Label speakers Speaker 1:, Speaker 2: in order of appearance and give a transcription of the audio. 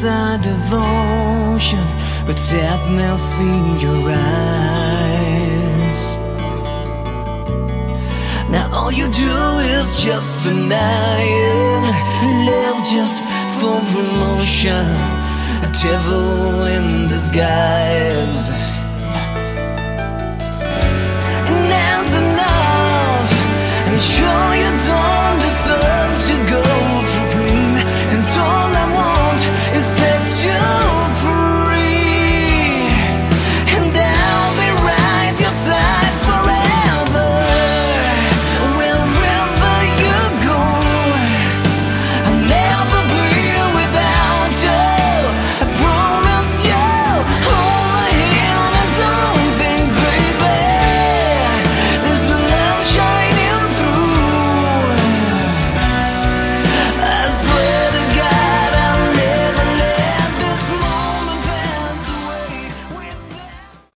Speaker 1: our devotion, but sadness in your eyes. Now all you do is just deny it. Live just for promotion, a devil in disguise. And that's enough, I'm sure you don't